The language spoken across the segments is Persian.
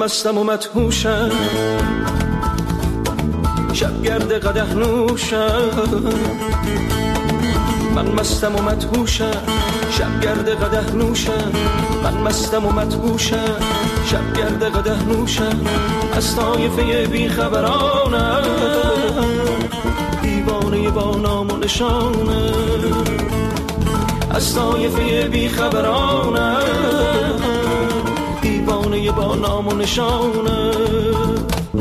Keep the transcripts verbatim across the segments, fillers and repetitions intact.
مستم و مدهوشم، شبگرد قدح نوشم. من مستم و مدهوشم، شبگرد قدح نوشم. من مستم و مدهوشم، شبگرد قدح نوشم. از طایفه بیخبرانم، دیوانه با نام و نشانم. از طایفه بیخبرانم، دیوانه با نام و نشانم.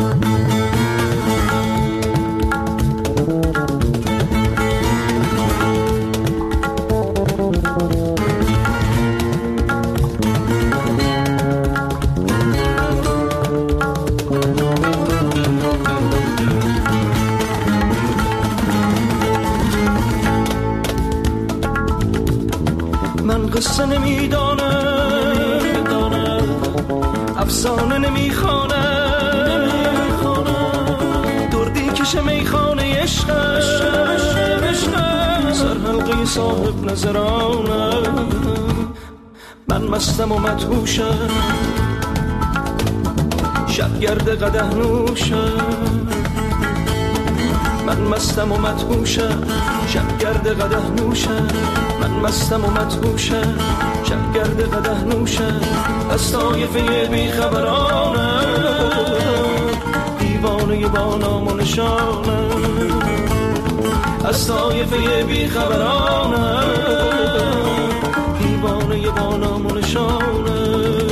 من قصه نمیدانم، افسانه نمیخوانم، دردی کش میخانه عشقم، سر حلقه صاحب نظرانم. من مستم و مدهوشم، شبگرد قدح نوشم. من مستم و مدهوشم، شبگرد قدح نوشم. من مستم و مدهوشم، شبگرد قدح نوشم. از طایفه بیخبرانم، دیوانه با نام و نشانم. از طایفه بیخبرانم، دیوانه با نام و نشانم.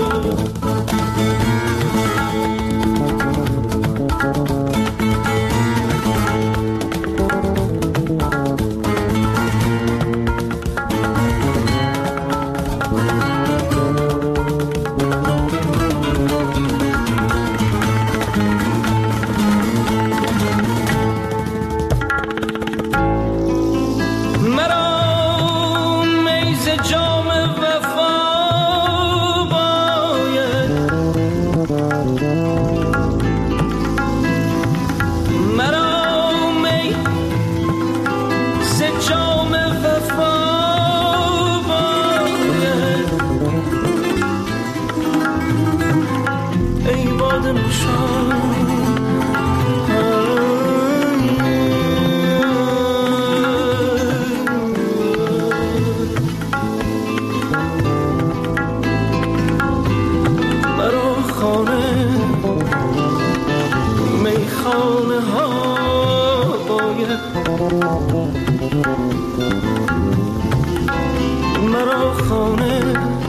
مرا خانه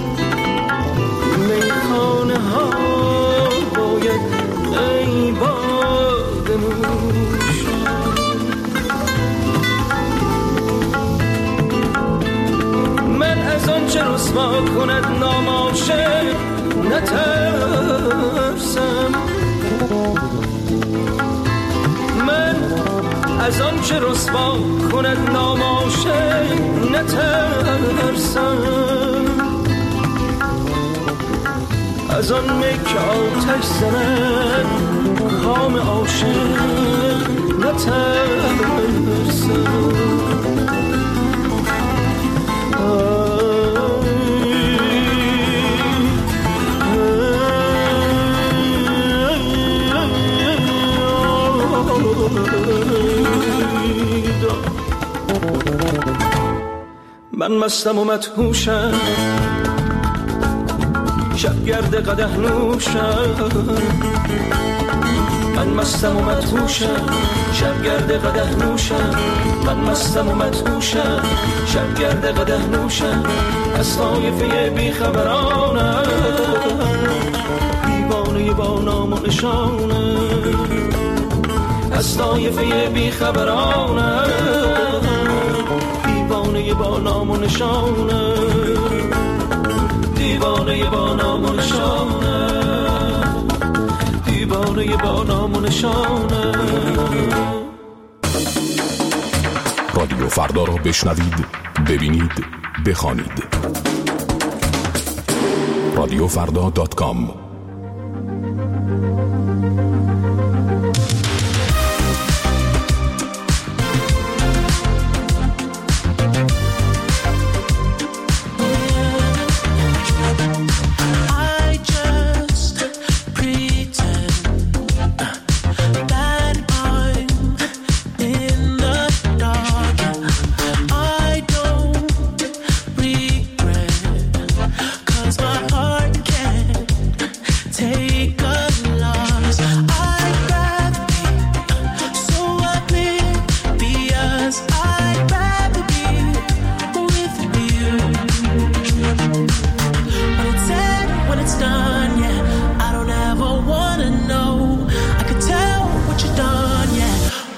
میخانه ها باید ای باده نوش. من از آن چه رسوا کند نام عاشق نترسم. من از آن چه رسوا کند نام عاشق نترسم. از آن می که آتش زند کام عاشق نترسم. من مستم و مدهوشم، شبگرد قدح نوشم. من مستم و مدهوشم، شبگرد قدح نوشم. من مستم و مدهوشم، شبگرد قدح نوشم. از طایفه بیخبرانم، دیوانه با نام و نشانم. از طایفه بیخبرانم، دیوانه با نام و نشانم. دیوانه با نام و نشانم. دیوانه با نام و نشانم. رادیو فردا را بشنوید، ببینید، بخوانید. رادیو فردا دات کام. I just breathe.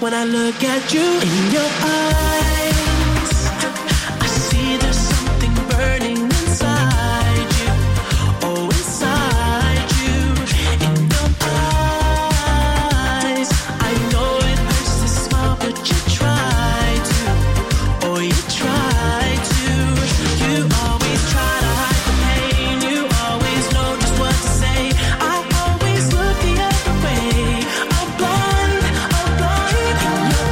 when I look at you in your eyes. I see there's something burning inside you. Oh, inside you. In your eyes. I know it hurts to smile, but you try to. Oh, you try to. You always try to hide the pain. You always know just what to say. I always look the other way. I'm blind, I'm blind in your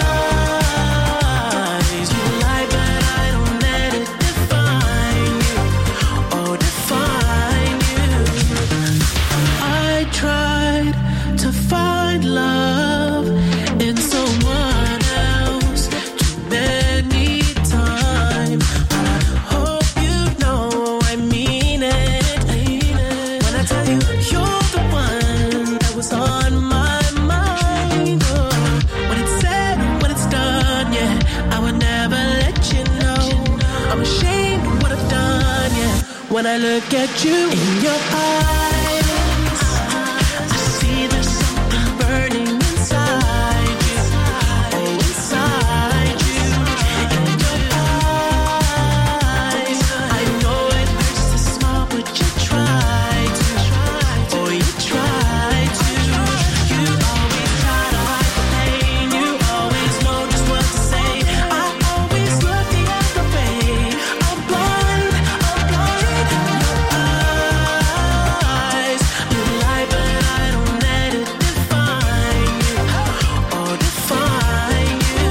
eyes. You lie, but I don't let it define you. Oh, define you. I tried to find love in someone else too many times. But I hope you know I mean it. When I tell you you're the one that was on my mind. Oh, when it's said, when it's done, yeah, I would never let you know. I'm ashamed of what I've done, yeah. When I look at you in your eyes, I see there's something burning inside you. Oh, inside you. In your eyes, I know it hurts to smile, but you try to. Oh, you try to. You always try to hide the pain. You always know just what to say. I always look the other way. I'm blind, I'm blind in your eyes. You lie, but I don't let it define you. Oh, define you.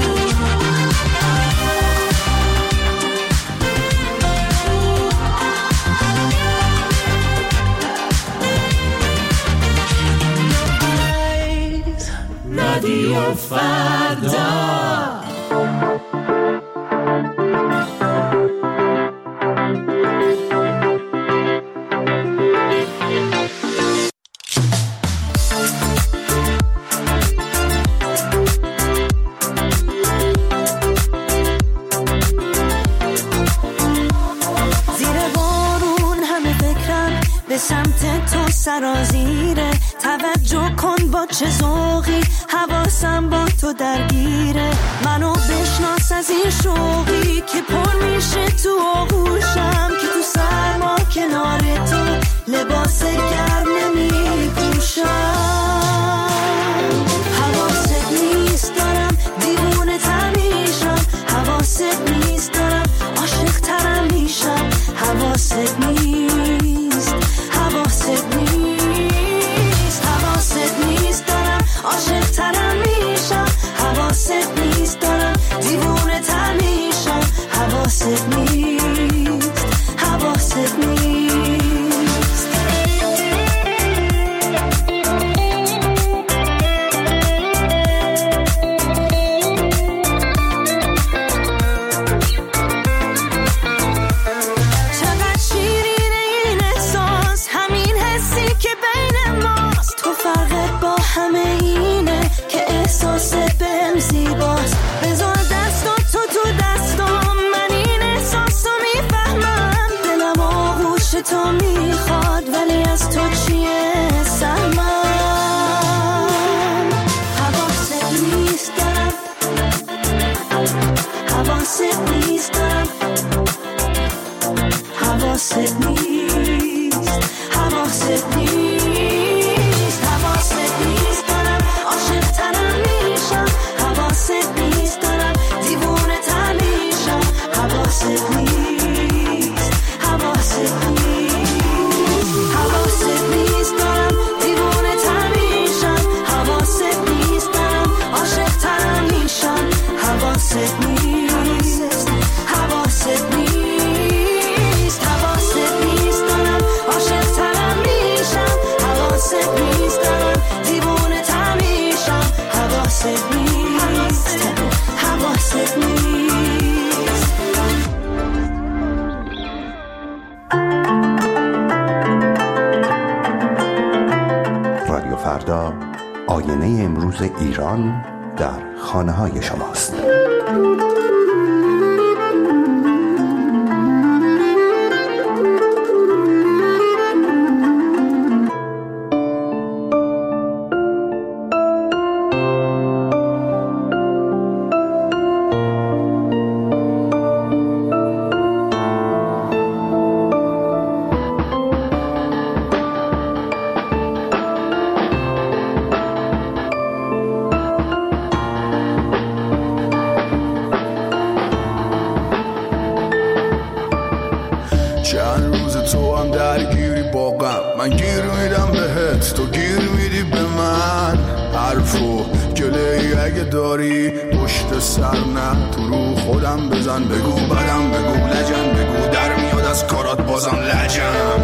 Eyes. رادیو فردا. زیر بارون همه فکرم به سمت تو سرازیره. توجه کن با چه ذوقی حواسم با تو درگیره. منو بشناس از این شوقی که پر میشه تو آغوشم. که تو سرما کنار تو لباس گرم نمی پوشم. حواست نیست دارم دیوونه تر میشم. حواست نیست دارم عاشق ترم میشم. حواست نیست، حواست نیست، حواست نیست دارم عاشق ترم میشم. حواست نیست دارم دیوونه تر میشم. حواست نیست، حواست نیست. چقدر شیرینه این احساس، همین حسی که بین ماست. تو فرقت با همه اینه که احساست بهم زیباست. بذار دستات تو تو دستام، من این احساسو میفهمم. دلم آغوش تو میخواد ولی از تو چیه سهمم. حواست نیست دارم، حواست نیست دارم، حواست نیست، حواست نیست، حواست نیست دارم عاشق ترم میشم. حواست نیست دارم دیوونه تر میشم. حواست نیست، حواست نیست، حواست نیست دارم دیوونه تر میشم. حواست نیست دارم عاشق ترم میشم. حواست نیست، حواست نیست، حواست نیست دارم عاشق ترم میشم. حواست نیست دارم دیوونه تر میشم. حواست نیست، حواست نیست. رادیو فردا، آینه امروز ایران در خانه های شماست. چند روز تو هم درگیری با غم، من گیر میدم بهت، تو گیر میدی به من. حرف و گله‌ای اگه داری پشت سر نه، تو رو خودم بزن، بگو بدم، بگو لجن، بگو در میاد از کارات بازم لجم.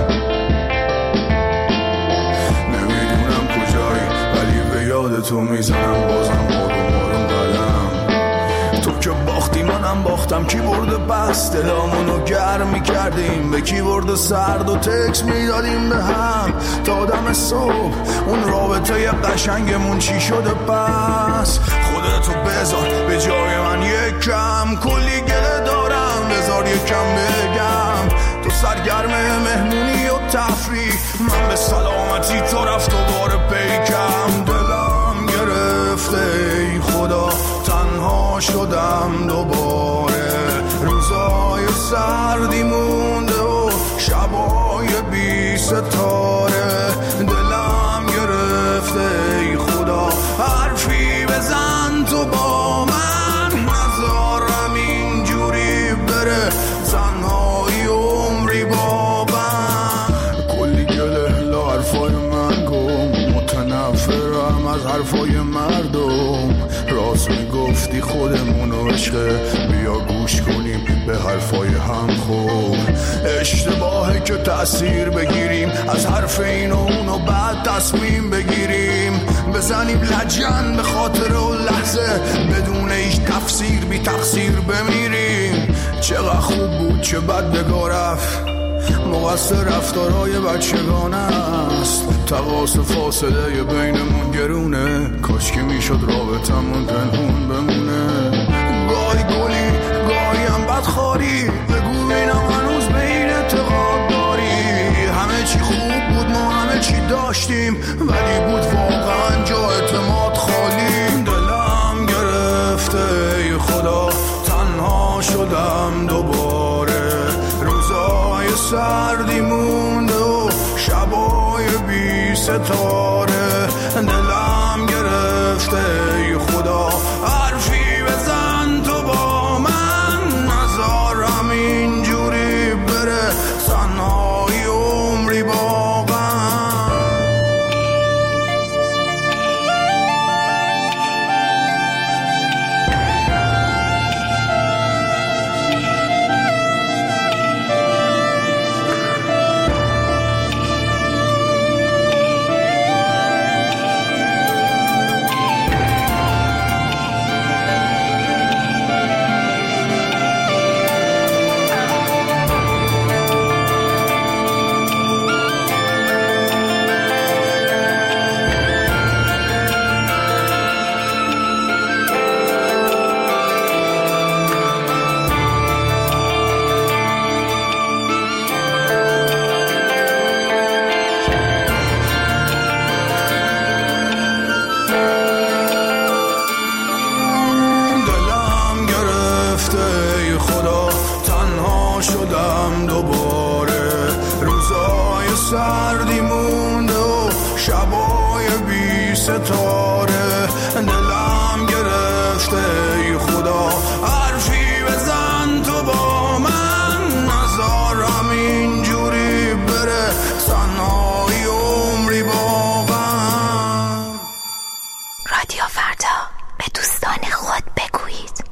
نمیدونم کجایی ولی به یاد تو میزنم بازم آروم آروم قدم. تو که باختی منم باختم، کی برده بس دلامونو گرم میکردیم، به کی برده سرد و تکس میدادیم به هم تا دم صبح. اون رابطه قشنگمون چی شده پس؟ خودتو بذار به جای من یک کم، کلی گله دارم بذار یک کم بگم. تو سرگرم مهمونی و تفریح، من به سلامتی تو رفت و بار پیکم. دلم گرفته ای خدا، تنها شدم دوباره، روزای سردی مونده و شبای بی ستاره. دلم گرفته ای خدا، حرفی بزن تو با من، نذارم اینجوری بره تنهایی عمری با من. کلی گله لا حرفای من گم، متنفرم از حرفای مردم. راست میگفتی خودمونو عشقه، بیا گوش کنیم به حرفای هم. خوب اشتباهه که تأثیر بگیریم از حرف این و اونو بعد تصمیم بگیریم، بزنیم لجن به خاطر و لحظه بدون هیچ تفسیر بی تقصیر بمیریم. چقدر خوب بود چه بد بگا رفت، مقصر رفتارهای بچگانه است. تقاس فاصله بینمون گرونه، کاش که میشد رابطمون پنهون بمونه. گاهی گلی گاهی هم بدخواری، بگو بینم هنوز به این اعتقاد داری. همه چی خوب بود، ما همه چی داشتیم، ولی بود واقعا جا اعتماد خالی. دلم گرفته ای خدا، تنها شدم دوباره، روزای سردی مونده و شبای بی ستاره. دلم گرفته ای خدا، حرفی بزن تو با من، نذارم اینجوری بره تنهایی عمری با من. ستاره. دلم گرفته ای خدا، حرفی بزن تو با من، نذارم اینجوری بره تنهایی عمری با من. رادیو فردا، به دوستان خود بگویید.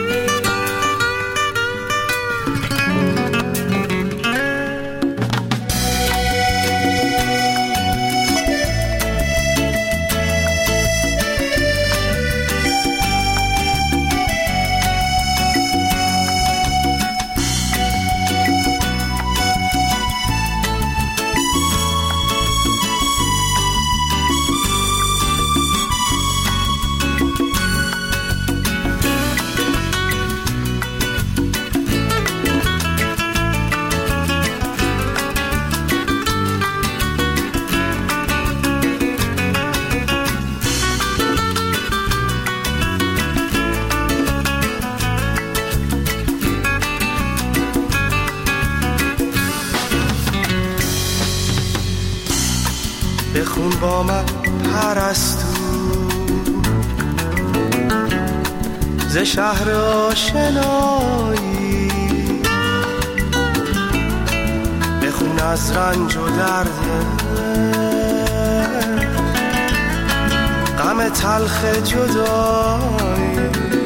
بخون با من پرستو ز شهر آشنایی، از رنج و درد غم تلخ جدایی.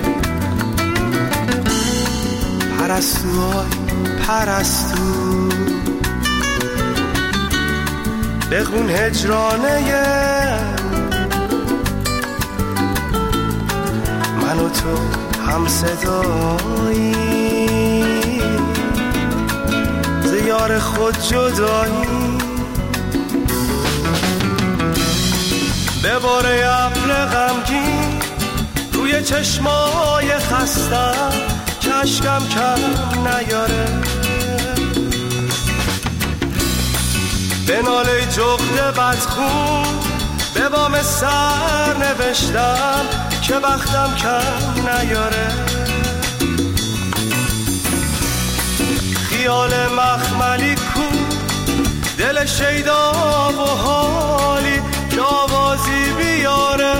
پرستوهای پرستو بخون هجرانه من و تو هم صدایی، ز یار خود جدایی. بباره ابر غمگین روی چشمای خستم که اشکم کم نیاره. به ناله جغد بدخون به بام سر نوشتم که بختم کم نیاره. خیال مخملی کو دل شیدا و حالی که آوازی بیاره.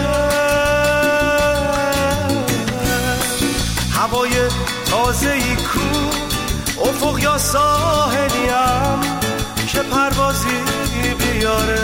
هوای تازه‌ای کو افق یا ساحلیم که پروازی بیاره.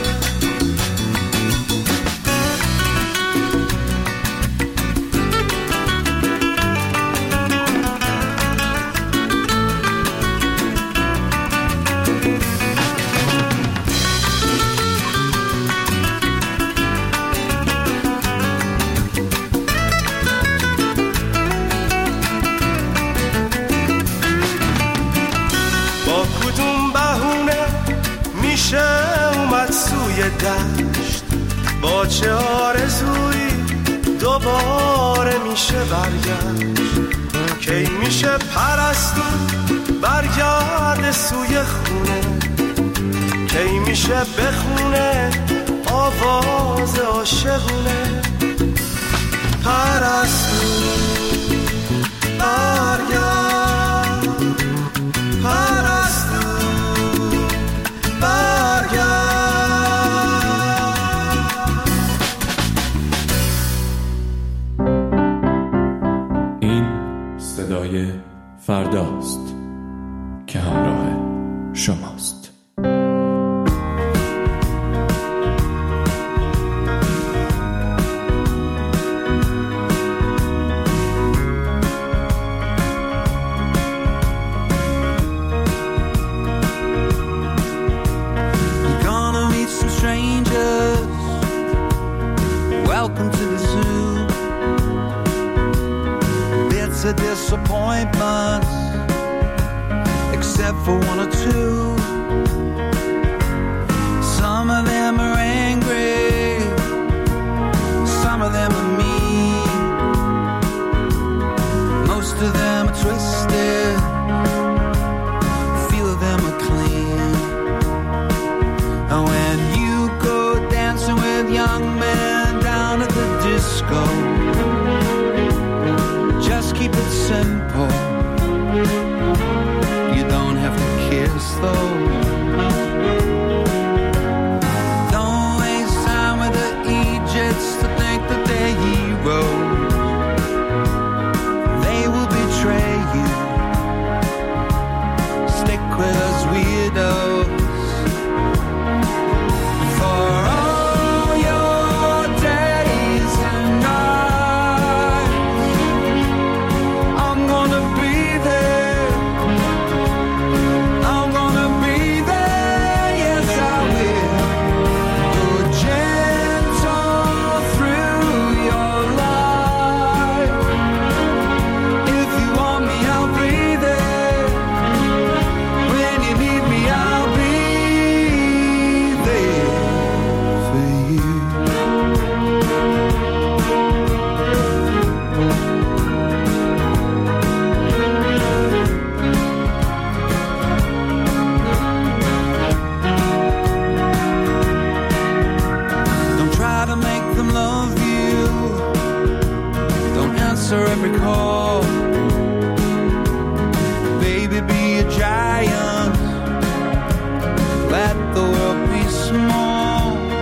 اومد سوی دشت با چه آرزویی دوباره میشه برگشت. کی میشه پرستو برگرد سوی خونه، کی میشه بخونه آواز عاشقونه. پرستو برگرد، پرستو صدای فرداست که همراه شماست. You're gonna meet some strangers. Welcome to the zoo. The disappointments, except for one or two. Some of them are angry, some of them are mean, most of them are twisted, a few of them are clean. And when you go dancing with young men down at the disco, just keep it simple. You don't have to kiss though. Don't waste time with the Egypts to think that they're heroes. They will betray you. Stick with us weirdos. For all your days and nights, I'm gonna be there. I'm gonna be there, yes I will. Go gentle through your life. If you want me, I'll be there. When you need me, I'll be there for you. Don't try to make them love you. Don't answer every call. Baby, be a giant. Let the world be small.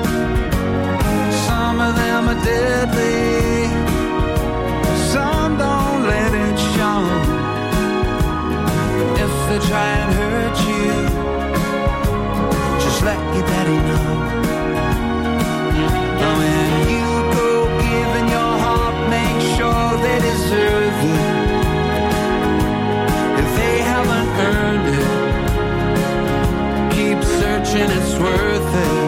Some of them are deadly. Some don't let it show. If they try and hurt you, let your daddy know. Now when you go giving your heart, make sure they deserve it. If they haven't earned it, keep searching, it's worth it.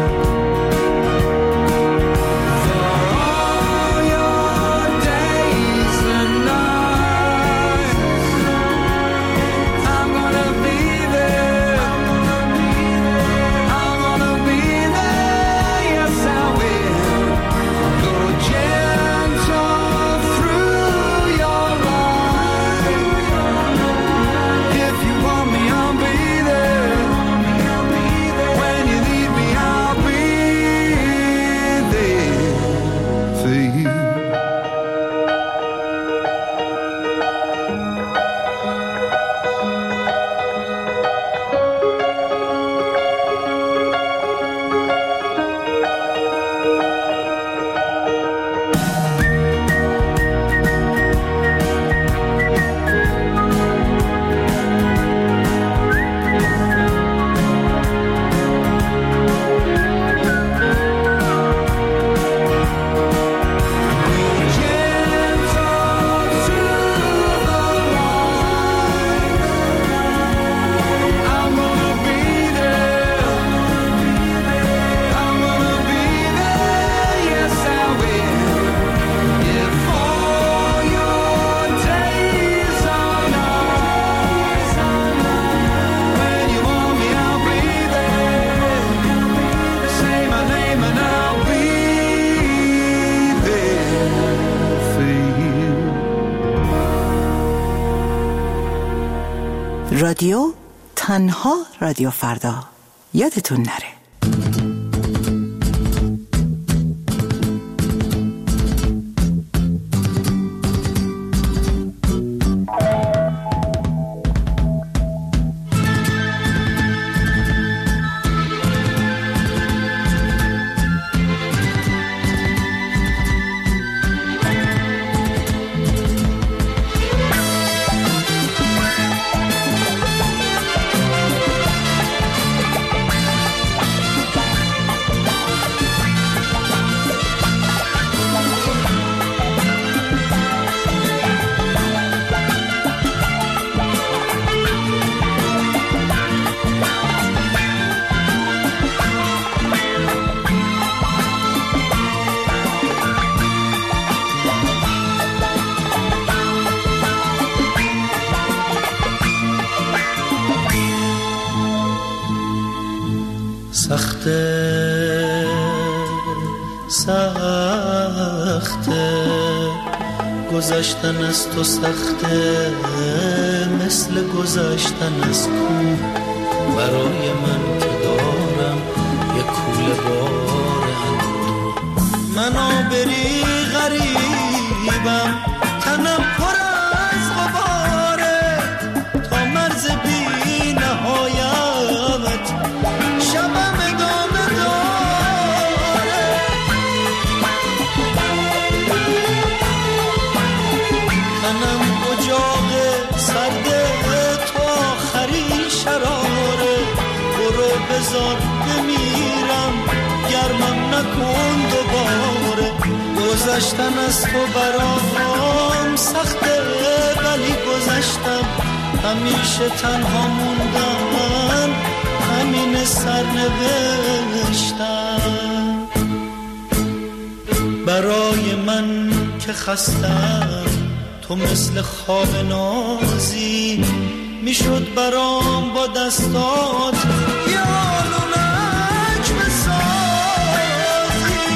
رادیو تنها رادیو فردا، یادتون نره. سخته سخته گذشتن از تو، سخته مثل گذشتن از کوه. برای من که دارم یه کوله بار اندوه. من آبری غریبم، تنم پر از غباره، تا مرز بی نهایت شبم ادامه داره. تنم اجاق سرده تو آخرین شراره. برو بذار بمیرم، گرمم نکن دوباره. گذشتن از تو برام سخته، ولی گذشتم. همیشه تنها موندن همین سرنوشتم. برای من که خستم تو مثل خواب نازی، میشد برام با دستات یه آلونک بسازی.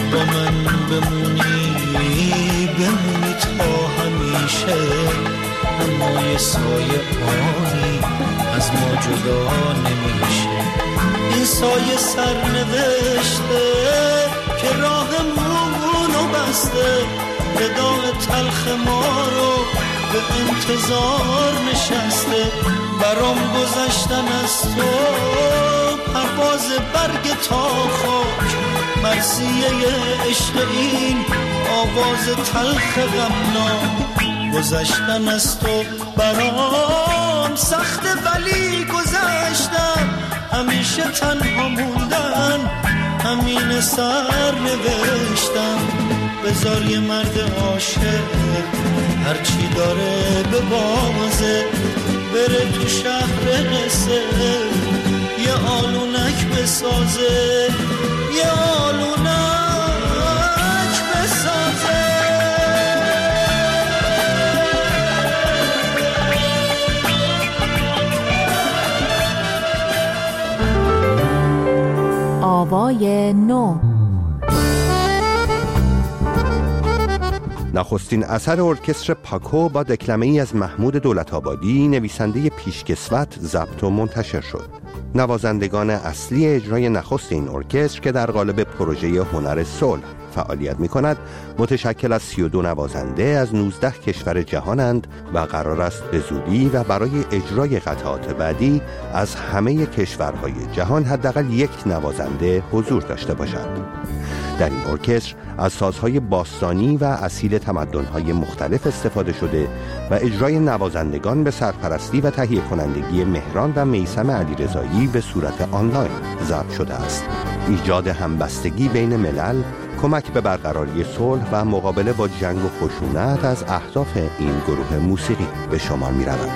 بمونی بمونی تا همیشه، اما یه سایه آنی از ما جدا نمیشه. این سایه سرنوشته که راهمونو بسته، وداع تلخ ما رو به انتظار نشسته. برام گذشتن از تو پرواز برگ تا خاک، مرثیه عشق این آواز تلخ غمناک. گذشتن از تو برام سخته ولی گذشتن، همیشه تنها موندن همین سر نوشتم. بذار یه مرد عاشق هرچی داره به بازه، بره تو شهر قصه یه آلونک بسازه، یه آلونک بسازه. آوای نو. نخستین اثر ارکستر پاکو با دکلمه ای از محمود دولت‌آبادی نویسنده پیشکسوت ضبط و منتشر شد. نوازندگان اصلی اجرای نخست این ارکستر که در قالب پروژه هنر صلح فعالیت می کند متشکل از سی و دو نوازنده از نوزده کشور جهانند و قرار است به زودی و برای اجرای قطعات بعدی از همه کشورهای جهان حداقل یک نوازنده حضور داشته باشد. در این ارکستر از سازهای باستانی و اصیل تمدن‌های مختلف استفاده شده و اجرای نوازندگان به سرپرستی و تهیه کنندگی مهران و میثم علیرضایی به صورت آنلاین ضبط شده است. ایجاد همبستگی بین ملل، کمک به برقراری صلح و مقابله با جنگ و خشونت از اهداف این گروه موسیقی به شمار می‌رود.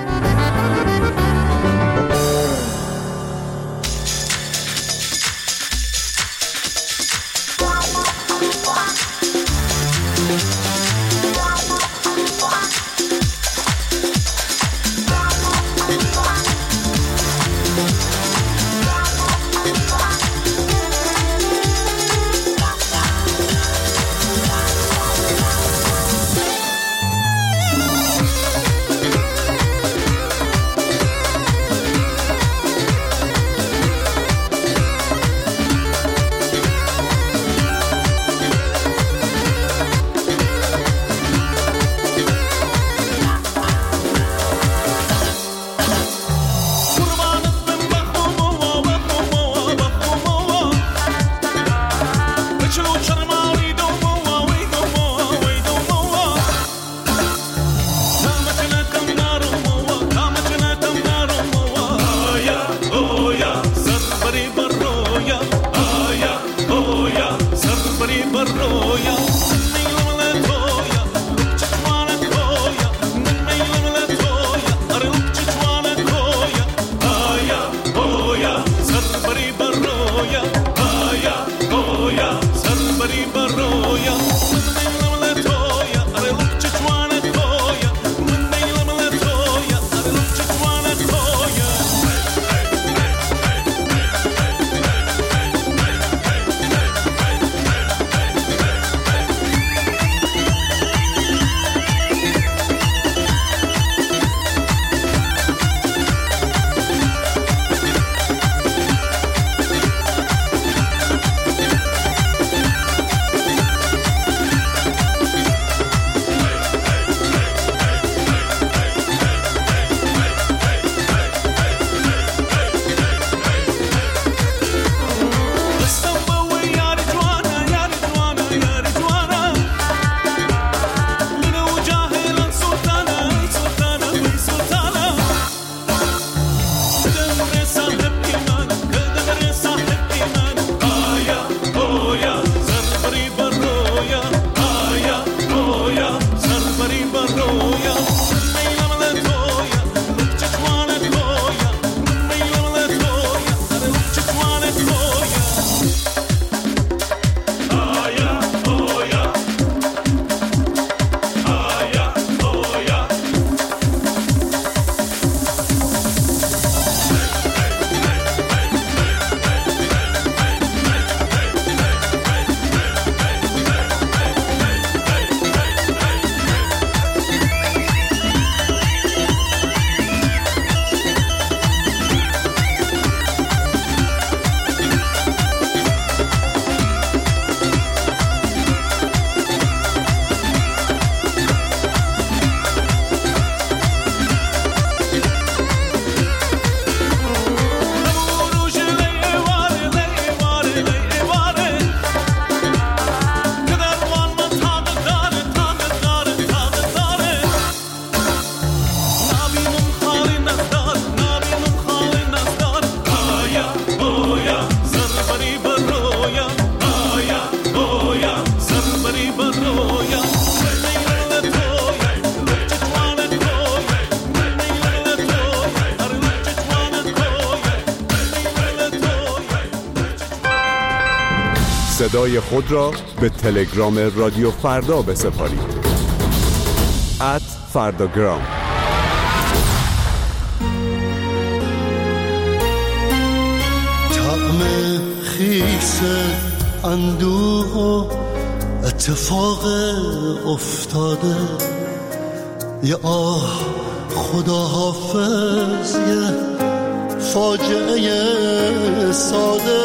صدای خود را به تلگرام رادیو فردا بسپارید. ات فرداگرام. طعم خیس اندوه و اتفاق افتاده، یه آه خدا حافظ، یه فاجعه ساده.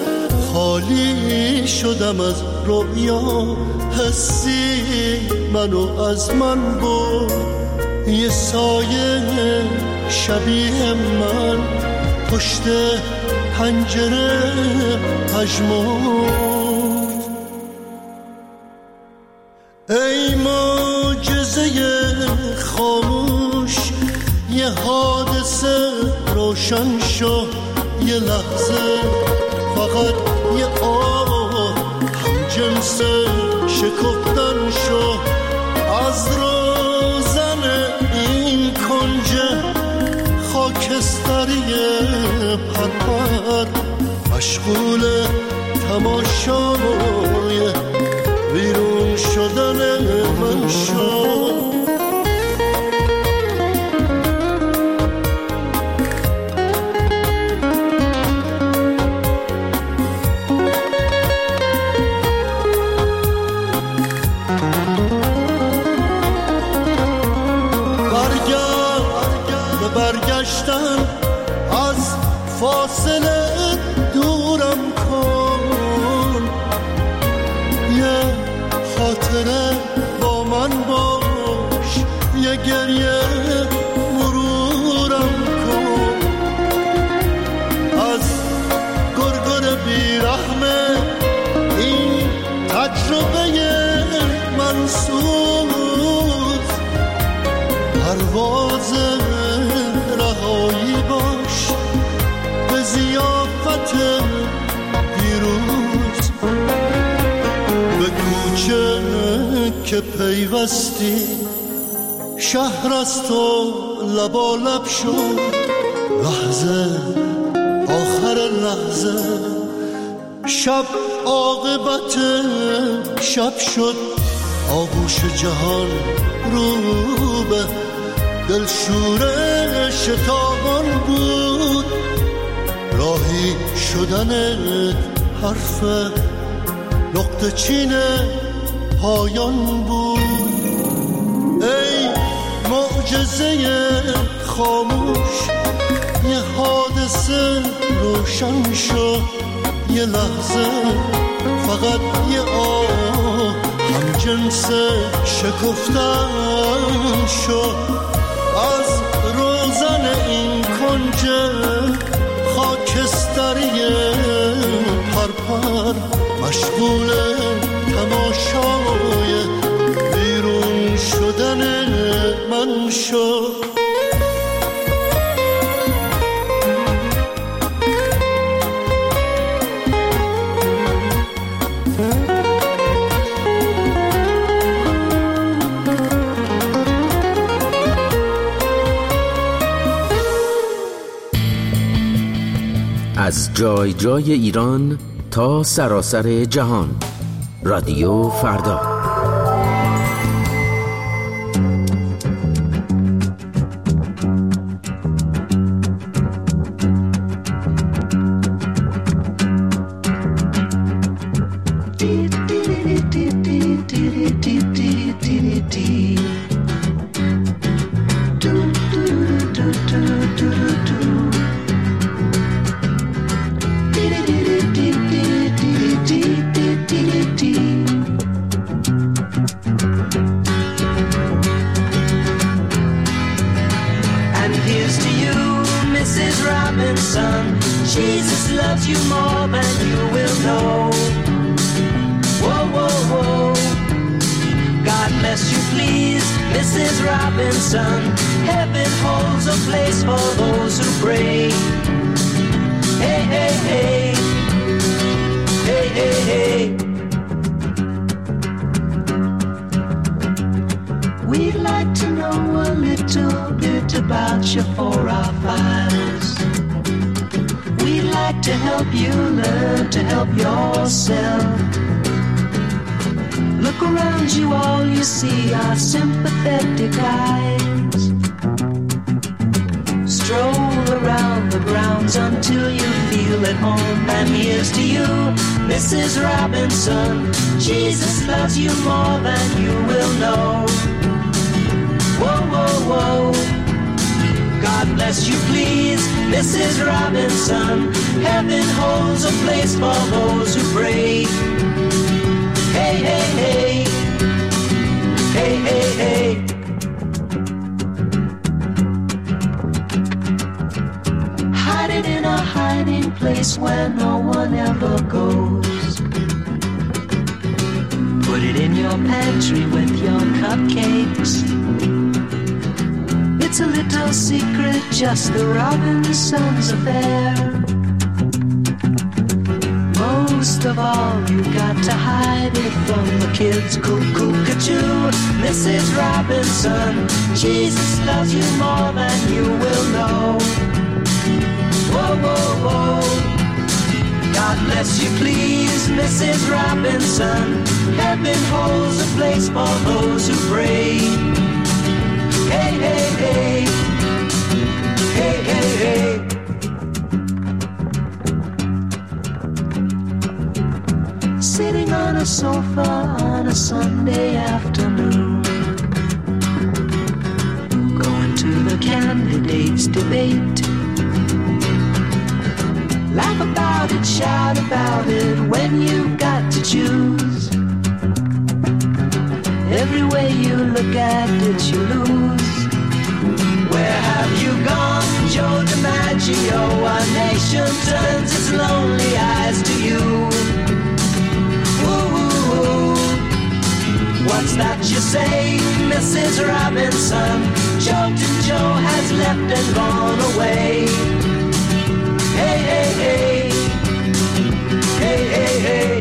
خالی شدم از رویا، حسی منو از من برد. یه سایه شبیه من پشت پنجره پژمرد. ای معجزه خاموش، یه حادثه روشن شو. یه لحظه فقط یه آه هم جنس شکفتن شو. از روزن این کنج خاکستری پرپر، مشغول تماشای بیرون شدن من شو. از فاصله دورم کن، یه خاطره با من باش، یه گریه مرورم کن. از گرگر بیرحمه این تجربه منسوز، پرواز رهایی باش به ضیافت پیروز. به کوچه که پیوستی شهر از تو لبالب شد. لحظه آخر لحظه شب عاقبت شب شد. آغوش جهان رو به دلشوره شتابان بود. راهی شدنت حرف نقطه چین پایان بود. ای معجزه خاموش، یه حادثه روشن شو. یه لحظه فقط یه آه هم جنس شکفتن شو. از روزن این کنج خاکستری پرپر، مشغول تماشای بیرون شدن من شو. از جای جای ایران تا سراسر جهان، رادیو فردا. Jesus loves you more than you will know. Whoa, whoa, whoa. God bless you, please, Missus Robinson. Heaven holds a place for those who pray. Hey, hey, hey. Hey, hey, hey. We'd like to know a little bit about you for our files. We'd like like to help you learn to help yourself. Look around you, all you see are sympathetic eyes. Stroll around the grounds until you feel at home. And here's to you, Missus Robinson. Jesus loves you more than you will know. Whoa, whoa, whoa. God bless you, please, Missus Robinson. Heaven holds a place for those who pray. Hey, hey, hey. Hey, hey, hey. Hide it in a hiding place where no one ever goes. Put it in your pantry with your cupcakes. It's a little secret, just the Robinsons' affair. Most of all, you got to hide it from the kids. Cuckoo-ca-choo, Missus Robinson. Jesus loves you more than you will know. Whoa, whoa, whoa. God bless you, please, Missus Robinson. Heaven holds a place for those who pray. Hey, hey, hey. Hey, hey, hey. Sitting on a sofa on a Sunday afternoon, going to the candidates' debate. Laugh about it, shout about it when you've got to choose. Every way you look at it, you lose. Where have you gone, Joe DiMaggio? Our nation turns its lonely eyes to you. Ooh, ooh, ooh. What's that you say, Missus Robinson? Joltin' Joe has left and gone away. Hey, hey, hey. Hey, hey, hey.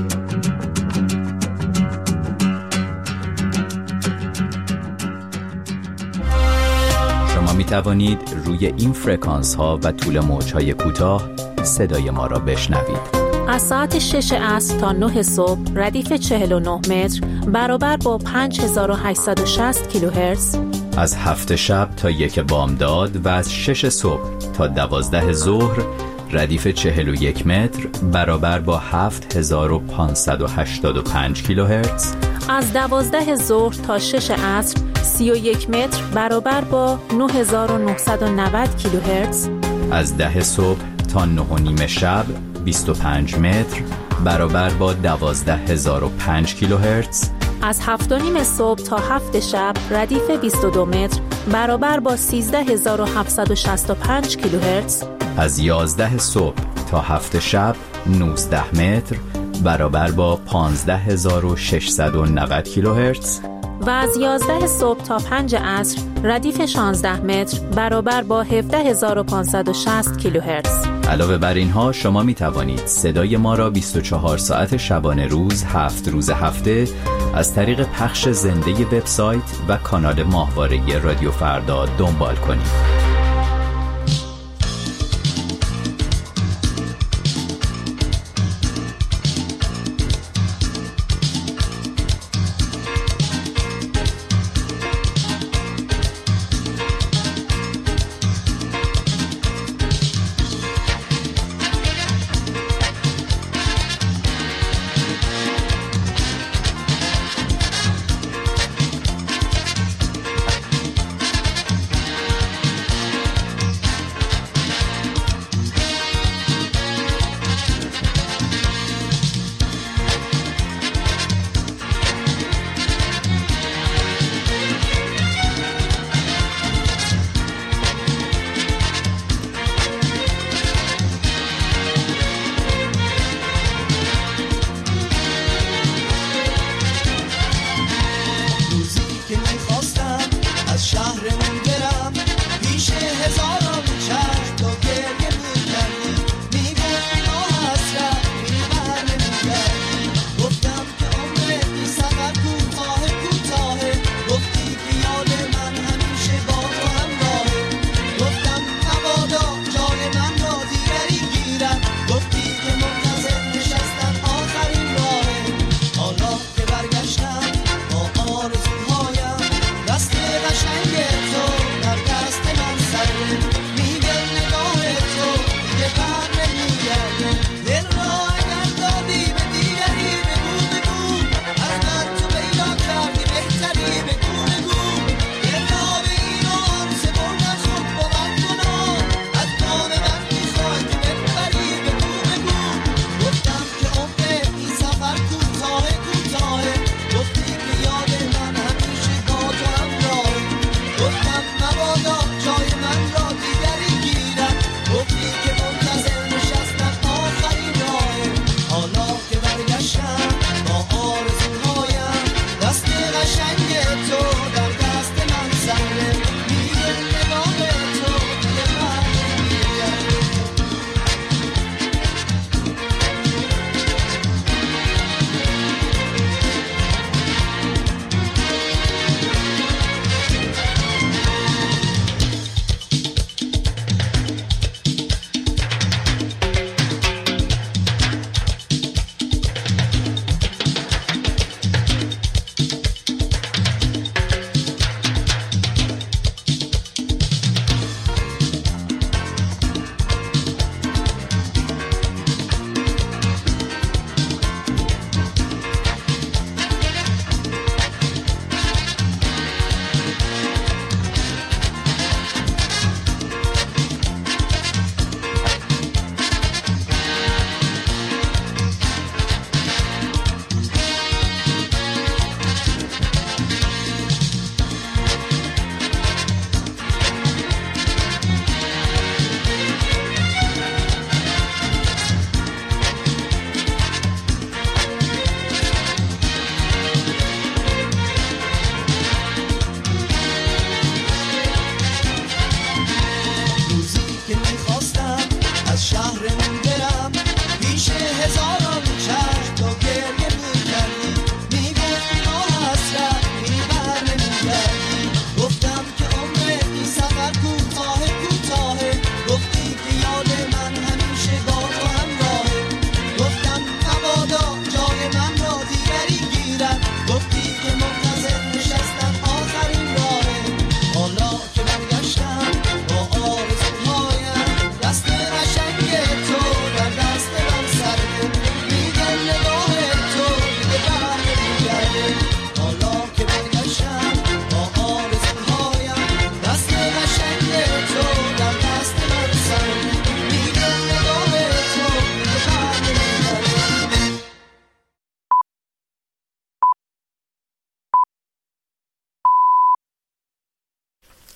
شما می توانید روی این فرکانس ها و طول موج های کوتاه صدای ما را بشنوید. از ساعت شش عصر تا نه صبح ردیف چهل و نه متر برابر با پنج هزار و هشتصد و شصت کیلوهرتز. از هفت شب تا یک بامداد و از شش صبح تا دوازده ظهر ردیف چهل و یک متر برابر با هفت هزار و پانصد و هشتاد و پنج کیلوهرتز. از دوازده ظهر تا شش عصر سی و یک متر برابر با نه هزار و نهصد و نود کیلوهرتز. از ده صبح تا نه و نیم شب بیست و پنج متر برابر با دوازده هزار و پنج کیلوهرتز. از هفت و نیم صبح تا هفت شب ردیف بیست و دو متر برابر با سیزده هزار و هفتصد و شصت و پنج کیلوهرتز. از یازده صبح تا هفت شب نوزده متر برابر با پانزده هزار و ششصد و نود کیلوهرتز. و از یازده صبح تا پنج عصر ردیف شانزده متر برابر با هفده هزار و پانصد و شصت کیلوهرتز. علاوه بر اینها شما می توانید صدای ما را بیست و چهار ساعت شبانه روز هفت روز هفته از طریق پخش زنده وبسایت و کانال ماهواره رادیو فردا دنبال کنید.